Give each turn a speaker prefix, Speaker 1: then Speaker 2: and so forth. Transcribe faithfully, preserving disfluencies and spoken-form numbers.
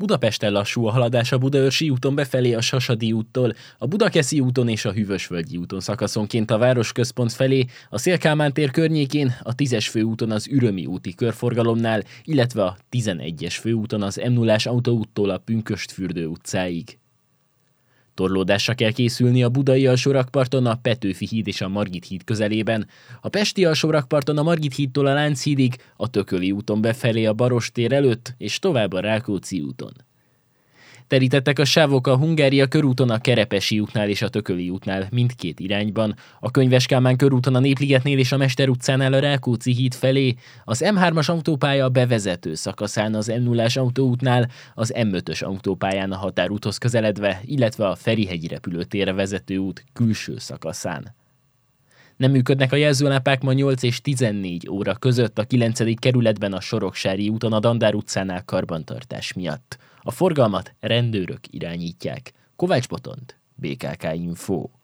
Speaker 1: Budapesten lassú a haladás a Budaörsi úton befelé a Sasadi úttól, a Budakeszi úton és a Hűvösvölgyi úton szakaszonként a városközpont felé, a Széll-Kálmán tér környékén, a tízes főúton az Ürömi úti körforgalomnál, illetve a tizenegyes főúton az em nullás autóúttól a Pünkösdfürdő utcáig. Torlódásra kell készülni a budai alsórakparton, a Petőfi híd és a Margit híd közelében, a pesti alsórakparton a Margit hídtól a Lánchídig, a Tököli úton befelé a Barostér előtt és tovább a Rákóczi úton. Terítettek a sávok a Hungária körúton, a Kerepesi útnál és a Tököli útnál mindkét irányban, a Könyves Kálmán körúton a Népligetnél és a Mester utcánál a Rákóczi híd felé, az em hármas autópálya bevezető szakaszán az em nullás autóútnál, az em ötös autópályán a határúthoz közeledve, illetve a Ferihegyi repülőtérre vezető út külső szakaszán. Nem működnek a jelzőlámpák ma nyolc és tizennégy óra között a kilencedik kerületben a Soroksári úton a Dandár utcánál karbantartás miatt. A forgalmat rendőrök irányítják. Kovács Botond, bé ká ká Info.